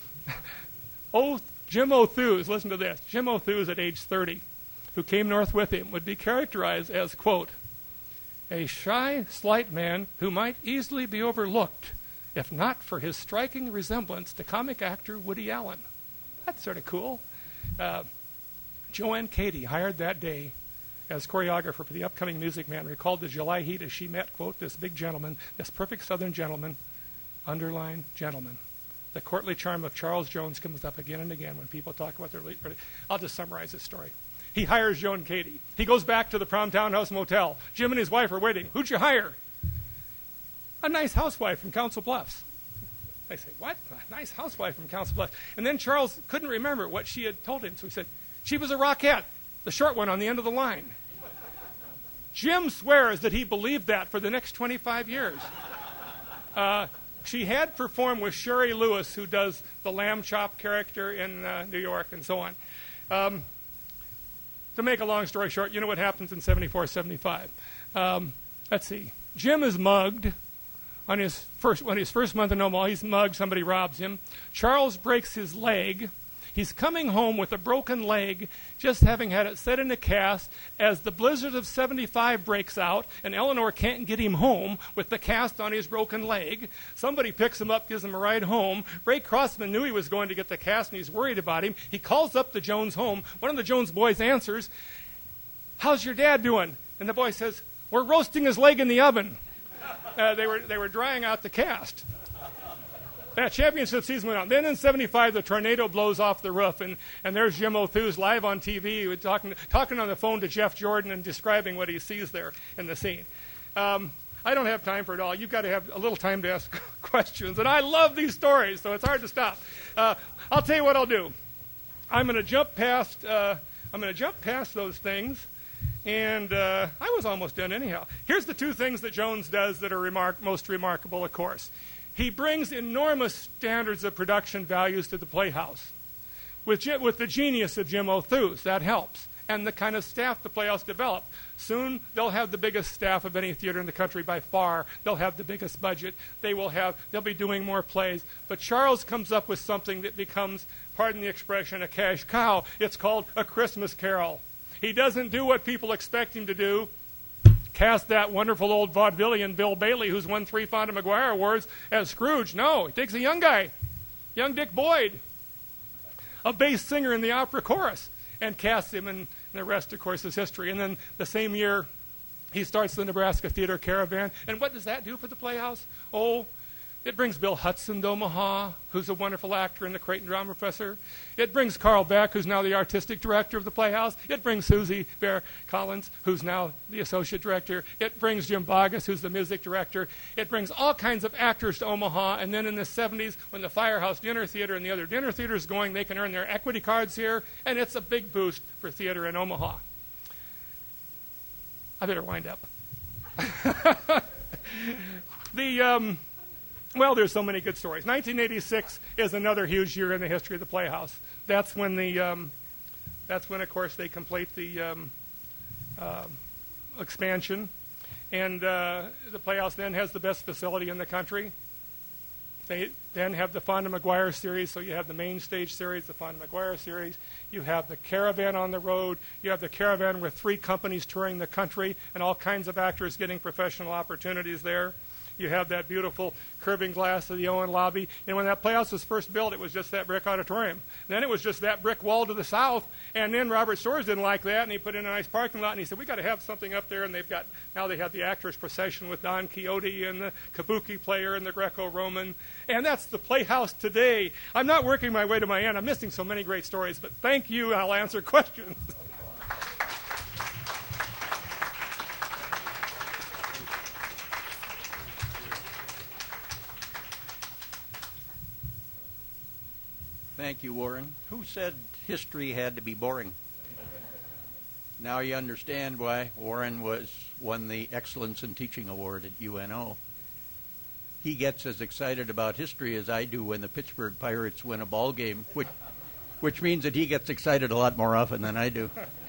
Jim O'Thews, listen to this. Jim O'Thews, at age 30, who came north with him, would be characterized as, quote, a shy, slight man who might easily be overlooked if not for his striking resemblance to comic actor Woody Allen. That's sort of cool. Joanne Cady, hired that day as choreographer for the upcoming Music Man, recalled the July heat as she met, quote, this big gentleman, this perfect Southern gentleman, underline gentleman. The courtly charm of Charles Jones comes up again and again when people talk about their late. I'll just summarize this story. He hires Joan Cady. He goes back to the Prom Townhouse Motel. Jim and his wife are waiting. Who'd you hire? A nice housewife from Council Bluffs. They say, what? A nice housewife from Council Bluffs. And then Charles couldn't remember what she had told him, so he said, she was a Rockette, the short one on the end of the line. Jim swears that he believed that for the next 25 years. She had performed with Sherry Lewis, who does the lamb chop character in New York and so on. To make a long story short, you know what happens in 74, 75. Let's see. Jim is mugged on his first month in Omaha. He's mugged. Somebody robs him. Charles breaks his leg. He's coming home with a broken leg, just having had it set in a cast, as the blizzard of 75 breaks out, and Eleanor can't get him home with the cast on his broken leg. Somebody picks him up, gives him a ride home. Ray Crossman knew he was going to get the cast, and he's worried about him. He calls up the Jones home. One of the Jones boys answers, how's your dad doing? And the boy says, we're roasting his leg in the oven. They were drying out the cast. That championship season went on. Then in 75, the tornado blows off the roof, and there's Jim O'Thews live on TV talking on the phone to Jeff Jordan and describing what he sees there in the scene. I don't have time for it all. You've got to have a little time to ask questions, and I love these stories, so it's hard to stop. I'll tell you what I'll do. I'm going to jump past those things, and I was almost done anyhow. Here's the two things that Jones does that are most remarkable, of course. He brings enormous standards of production values to the Playhouse. With the genius of Jim O'Thews, that helps. And the kind of staff the Playhouse developed. Soon, they'll have the biggest staff of any theater in the country by far. They'll have the biggest budget. They'll be doing more plays. But Charles comes up with something that becomes, pardon the expression, a cash cow. It's called A Christmas Carol. He doesn't do what people expect him to do. Cast that wonderful old vaudevillian Bill Bailey, who's won 3 Fonda Maguire Awards, as Scrooge. No, he takes a young guy, young Dick Boyd, a bass singer in the opera chorus, and casts him, and the rest, of course, is history. And then the same year, he starts the Nebraska Theater Caravan. And what does that do for the Playhouse? Oh, it brings Bill Hudson to Omaha, who's a wonderful actor and the Creighton Drama Professor. It brings Carl Beck, who's now the artistic director of the Playhouse. It brings Susie Bear Collins, who's now the associate director. It brings Jim Boggess, who's the music director. It brings all kinds of actors to Omaha. And then in the 70s, when the Firehouse Dinner Theater and the other dinner theaters going, they can earn their equity cards here. And it's a big boost for theater in Omaha. I better wind up. Well, there's so many good stories. 1986 is another huge year in the history of the Playhouse. That's when of course, they complete the expansion, and the Playhouse then has the best facility in the country. They then have the Fonda McGuire series, so you have the main stage series, the Fonda McGuire series. You have the Caravan on the road. You have the Caravan with 3 companies touring the country and all kinds of actors getting professional opportunities there. You have that beautiful curving glass of the Owen lobby. And when that Playhouse was first built, it was just that brick auditorium. Then it was just that brick wall to the south. And then Robert Storrs didn't like that, and he put in a nice parking lot. And he said, "We got to have something up there." And now they have the actors' procession with Don Quixote and the kabuki player and the Greco-Roman. And that's the Playhouse today. I'm not working my way to my end. I'm missing so many great stories. But thank you. I'll answer questions. Thank you, Warren. Who said history had to be boring? Now you understand why Warren won the Excellence in Teaching Award at UNO. He gets as excited about history as I do when the Pittsburgh Pirates win a ball game, which means that he gets excited a lot more often than I do.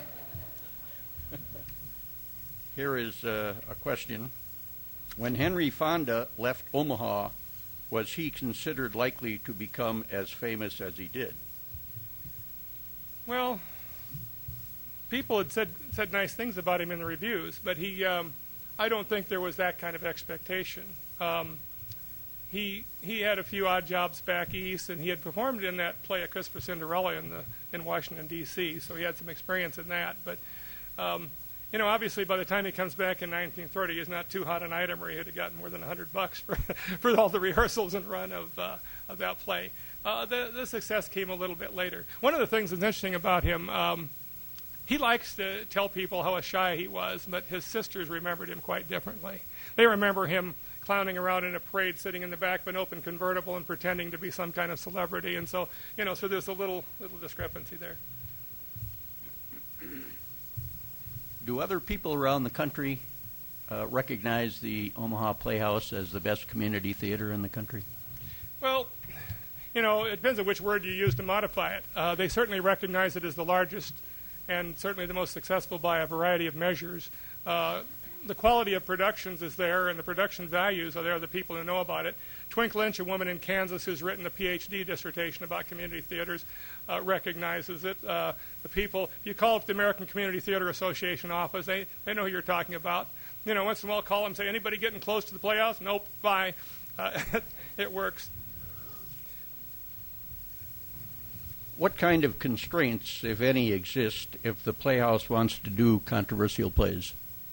Here is a question. When Henry Fonda left Omaha, was he considered likely to become as famous as he did? Well, people had said nice things about him in the reviews, but I don't think there was that kind of expectation. He had a few odd jobs back east, and he had performed in that play of Christopher Cinderella in Washington, D.C., so he had some experience in that. But obviously, by the time he comes back in 1930, he's not too hot an item, or he had gotten more than $100 for all the rehearsals and run of that play. The success came a little bit later. One of the things that's interesting about him, he likes to tell people how shy he was, but his sisters remembered him quite differently. They remember him clowning around in a parade, sitting in the back of an open convertible and pretending to be some kind of celebrity, and so there's a little discrepancy there. Do other people around the country recognize the Omaha Playhouse as the best community theater in the country? Well, it depends on which word you use to modify it. They certainly recognize it as the largest and certainly the most successful by a variety of measures. The quality of productions is there, and the production values are there, the people who know about it. Twink Lynch, a woman in Kansas who's written a PhD dissertation about community theaters, recognizes it. The people, if you call up the American Community Theater Association office, they know who you're talking about. Once in a while call them and say, "Anybody getting close to the Playhouse?" "Nope, bye." It works. What kind of constraints, if any, exist if the Playhouse wants to do controversial plays?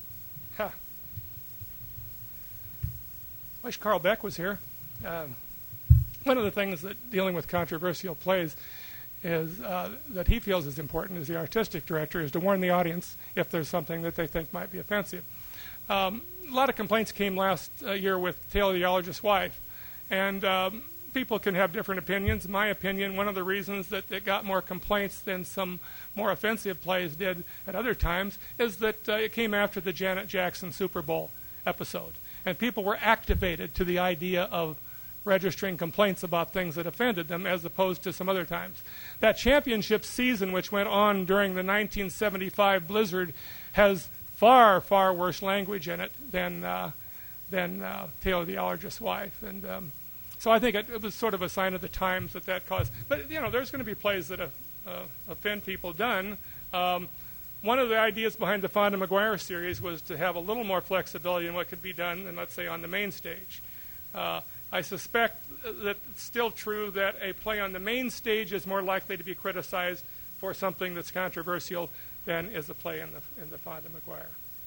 Wish Carl Beck was here. One of the things that dealing with controversial plays is that he feels is important as the artistic director is to warn the audience if there's something that they think might be offensive. A lot of complaints came last year with Tale of the Allergist's Wife, and people can have different opinions. In my opinion, one of the reasons that it got more complaints than some more offensive plays did at other times is that it came after the Janet Jackson Super Bowl episode. And people were activated to the idea of registering complaints about things that offended them as opposed to some other times. That championship season, which went on during the 1975 blizzard, has far, far worse language in it than Tale of the Allergist's Wife. And so I think it was sort of a sign of the times that caused. But, there's going to be plays that offend people done. One of the ideas behind the Fonda McGuire series was to have a little more flexibility in what could be done than, let's say, on the main stage. I suspect that it's still true that a play on the main stage is more likely to be criticized for something that's controversial than is a play in the Fonda McGuire.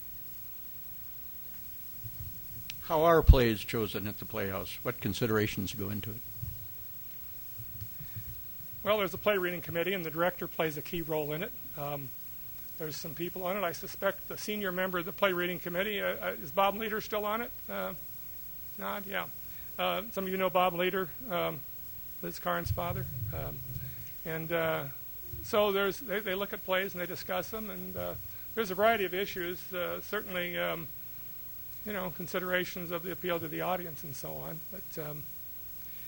How are plays chosen at the Playhouse? What considerations go into it? Well, there's a play reading committee, and the director plays a key role in it. There's some people on it. I suspect the senior member of the play reading committee, is Bob Leader still on it? Nod? Yeah. Some of you know Bob Leader, Liz Karn's father. So they look at plays and they discuss them, and there's a variety of issues, certainly, considerations of the appeal to the audience and so on. But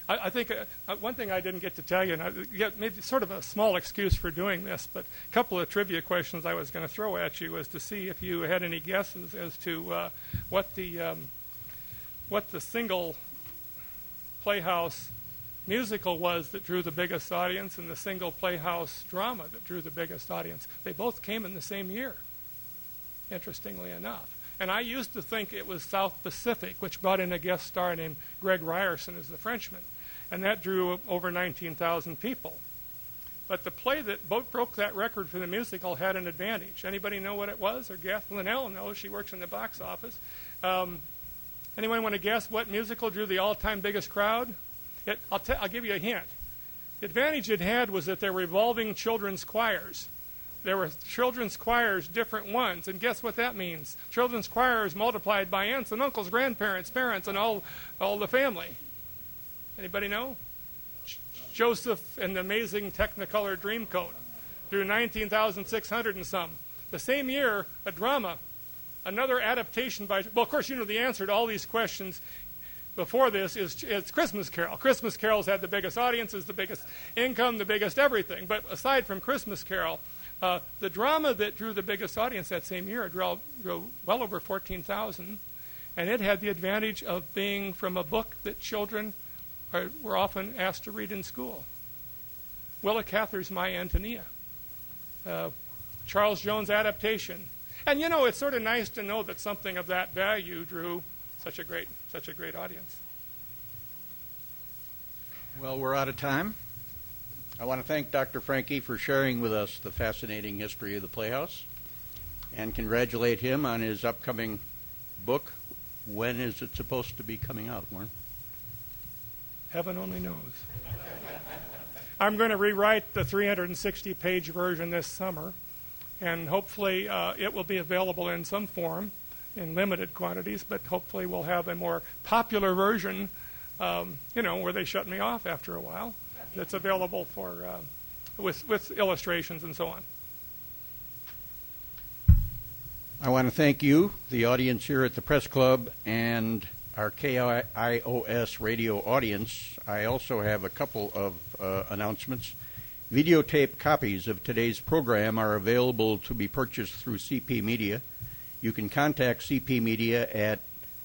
I think one thing I didn't get to tell you, and maybe sort of a small excuse for doing this, but a couple of trivia questions I was going to throw at you was to see if you had any guesses as to what the single Playhouse musical was that drew the biggest audience and the single Playhouse drama that drew the biggest audience. They both came in the same year, interestingly enough. And I used to think it was South Pacific, which brought in a guest star named Greg Ryerson as the Frenchman. And that drew over 19,000 people. But the play that broke that record for the musical had an advantage. Anybody know what it was? Or Gath Linnell knows. She works in the box office. Anyone want to guess what musical drew the all-time biggest crowd? I'll give you a hint. The advantage it had was that there were revolving children's choirs. There were children's choirs, different ones, and guess what that means? Children's choirs multiplied by aunts and uncles, grandparents, parents, and all the family. Anybody know? Joseph and the Amazing Technicolor Dreamcoat drew 19,600 and some. The same year, a drama, another adaptation by, well, of course, you know the answer to all these questions before this is it's Christmas Carol. Christmas Carol's had the biggest audiences, the biggest income, the biggest everything. But aside from Christmas Carol, the drama that drew the biggest audience that same year drew well over 14,000, and it had the advantage of being from a book that children were often asked to read in school. Willa Cather's My Antonia, Charles Jones' adaptation. And you know, it's sort of nice to know that something of that value drew such a great audience. Well, we're out of time. I want to thank Dr. Franke for sharing with us the fascinating history of the Playhouse and congratulate him on his upcoming book. When is it supposed to be coming out, Warren? Heaven only knows. I'm going to rewrite the 360-page version this summer, and hopefully it will be available in some form in limited quantities, but hopefully we'll have a more popular version, where they shut me off after a while, that's available for with illustrations and so on. I want to thank you, the audience here at the Press Club, and our KIOS radio audience. I also have a couple of announcements. Videotape copies of today's program are available to be purchased through CP Media. You can contact CP Media at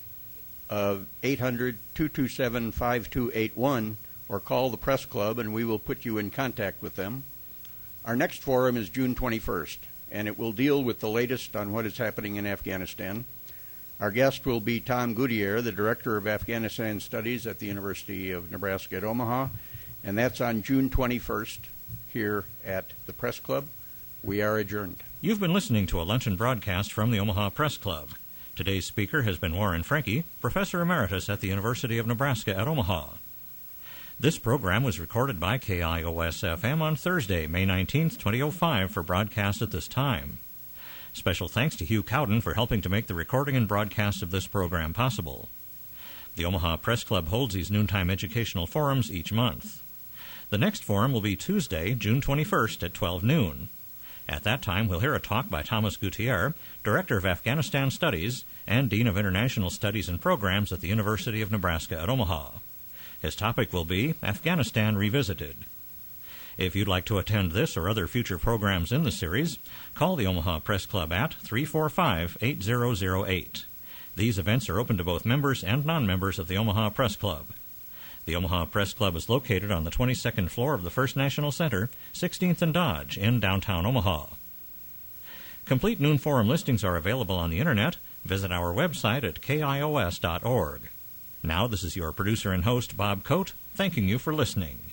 800-227-5281 or call the Press Club and we will put you in contact with them. Our next forum is June 21st, and it will deal with the latest on what is happening in Afghanistan. Our guest will be Tom Gutierre, the Director of Afghanistan Studies at the University of Nebraska at Omaha, and that's on June 21st here at the Press Club. We are adjourned. You've been listening to a luncheon broadcast from the Omaha Press Club. Today's speaker has been Warren Franke, Professor Emeritus at the University of Nebraska at Omaha. This program was recorded by KIOS-FM on Thursday, May 19th, 2005, for broadcast at this time. Special thanks to Hugh Cowden for helping to make the recording and broadcast of this program possible. The Omaha Press Club holds these noontime educational forums each month. The next forum will be Tuesday, June 21st at 12 noon. At that time, we'll hear a talk by Thomas Gutierre, Director of Afghanistan Studies and Dean of International Studies and Programs at the University of Nebraska at Omaha. His topic will be Afghanistan Revisited. If you'd like to attend this or other future programs in the series, call the Omaha Press Club at 345-8008. These events are open to both members and non-members of the Omaha Press Club. The Omaha Press Club is located on the 22nd floor of the First National Center, 16th and Dodge, in downtown Omaha. Complete noon forum listings are available on the Internet. Visit our website at kios.org. Now, this is your producer and host, Bob Coate, thanking you for listening.